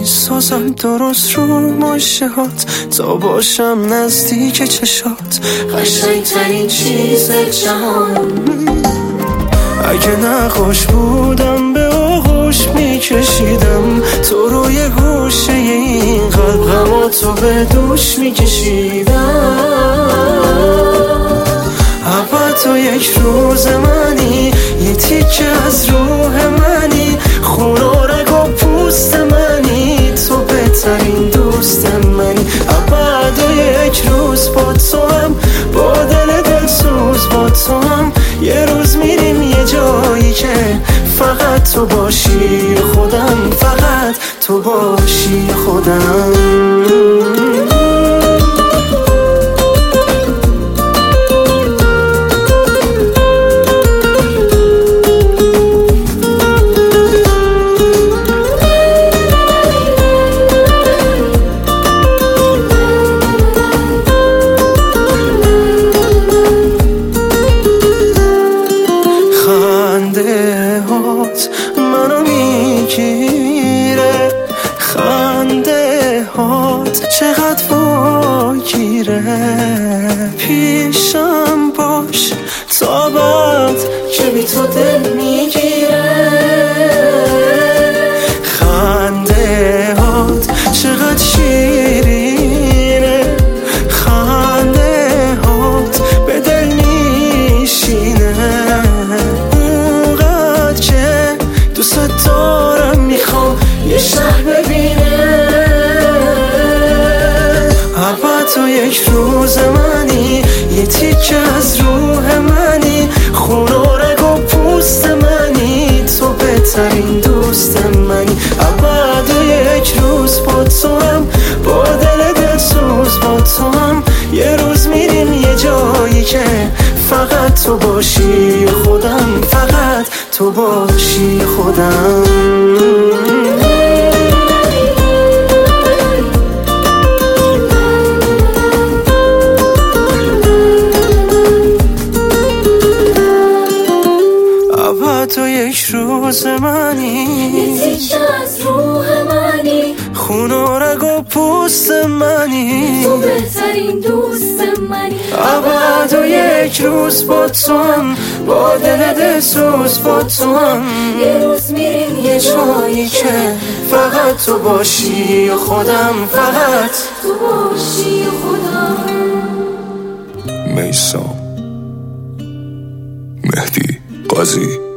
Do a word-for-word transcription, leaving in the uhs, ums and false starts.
میسازم درست رو ماشه هات تا باشم نزدیک چشات، قشنگ ترین چیز جهان. اگه نقاش بودم به آغوش میکشیدم تو روی گوشه این قلب، غما تو به دوش میکشیدم. ابد تو یک روز منی، یه تیکه از روح منی، خون و رگ و پوست منی، تو بهترین دوست منی. ابد و یک روز با تو هم، با دل دلسوز با تو هم، یه روز میریم یه جایی که فقط تو باشی خودم، فقط تو باشی خودم. خنده هات منو میگیره، خنده هات چقدر واگیره، پیشم باش تا بعد که بی تو دل میگیره. خنده هات چقدر شیرینه، خنده هات به دل میشینه، دوست دارم میخوام یه شهر ببینه. ابد تو یک روز منی، یه تیکه از روح منی، خون و رگ و پوست منی، تو بهترین دوست منی. ابد یک روز با تو هم، با دل دلسوز با تو هم، یه روز میریم یه جایی که فقط تو باشی خودم، فقط تو باشی خودم. ابد تو یک روز منی، یه تیکه از روح منی، خون و رگ و پوست منی، تو بهترین دوست منی. ابد و یک روز با تو هم، با دل دلسوز با تو هم، یه روز میریم یه جایی که فقط تو باشی خودم، فقط تو باشی خودم. میثم مهدی قاضی.